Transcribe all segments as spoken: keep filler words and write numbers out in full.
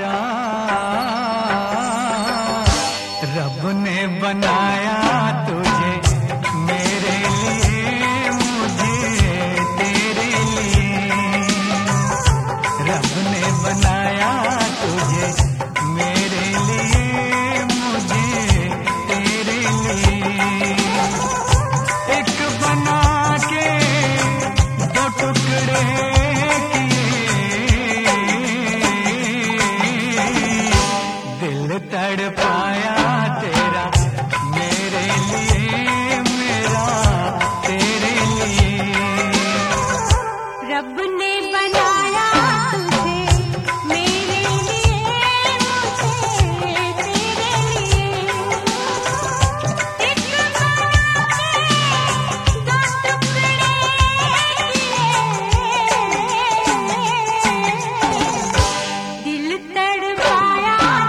प्यारा रब ने बनाया तुझे मेरे लिए, मुझे तेरे लिए। रब ने बनाया तुझे मेरे लिए, मुझे तेरे लिए। एक बना के दो टुकड़े तड़पाया तेरा मेरे लिए, मेरा तेरे लिए। रब ने बनाया तुझे मेरे लिए, मुझे तेरे लिए। एक बना के दो टुकड़े किए, दिल तड़पाया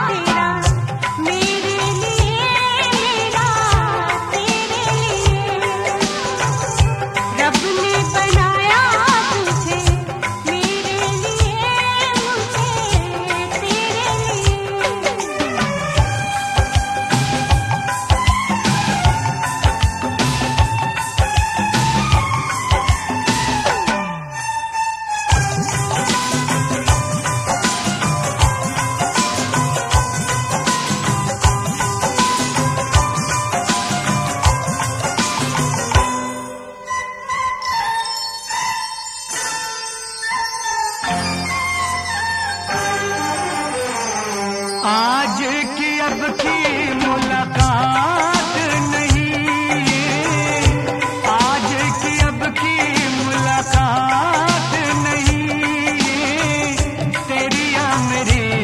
आज की अब की मुलाकात नहीं, आज की अब की मुलाकात नहीं, तेरी या मेरी